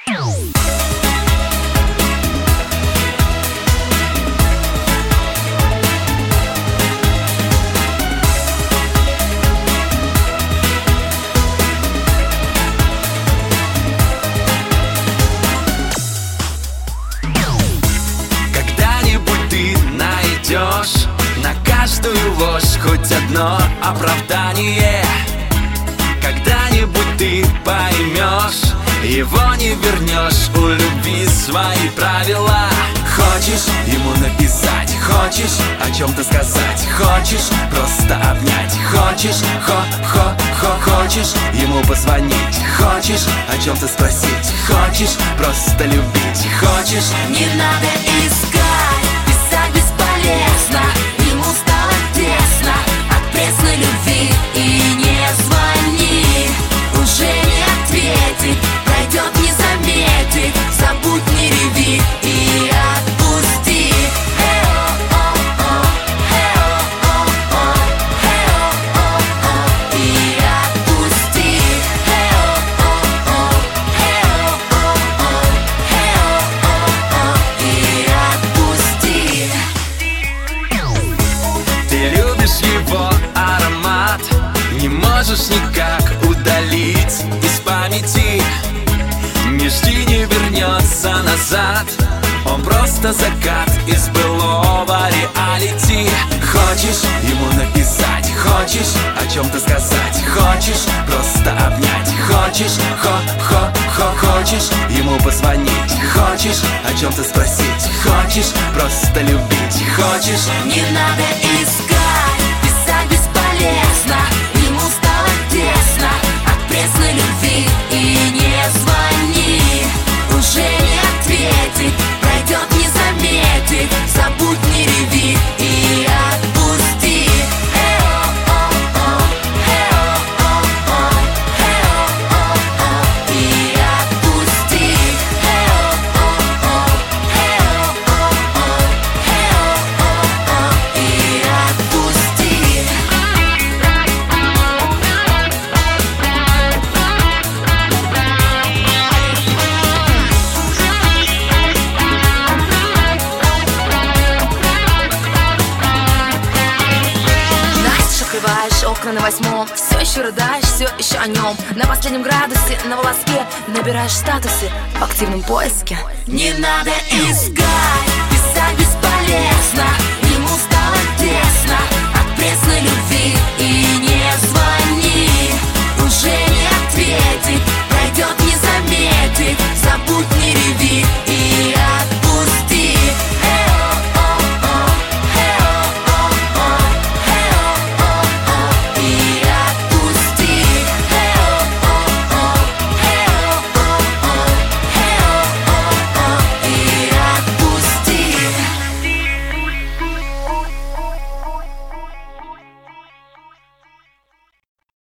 На каждую ложь хоть одно оправдание. Когда-нибудь ты поймешь, его не вернешь, у любви свои правила. Хочешь ему написать, хочешь о чем-то сказать, хочешь просто обнять, хочешь хочешь ему позвонить, хочешь о чем-то спросить, хочешь просто любить, хочешь. Не надо искать, писать бесполезно. Ему стало тесно от пресной любви. И не звони, уже не ответит, пройдет, не заметит. Забудь, не реви и отпусти. И отпусти. И отпусти. Ты любишь его аромат, не можешь никак удалить из памяти. Не жди, не вернется назад, он просто закат из былого реалити. Хочешь ему написать, хочешь о чем-то сказать, хочешь просто обнять, хочешь хочешь ему позвонить, хочешь о чем-то спросить, хочешь просто любить, хочешь. Не надо искать, писать бесполезно. Ему стало тесно от пресной любви. И не звони, уже не ответит, пройдет, не заметит. Забудь, не реви и отпусти. И отпусти. И отпусти. Настежь, открываешь окна на 8-м, все еще рыдаешь, все еще о нем. На последнем градусе, на волоске, набираешь статусы в активном поиске. Не надо искать, писать бесполезно. Ему стало тесно от пресной любви. И не звони, уже не ответит,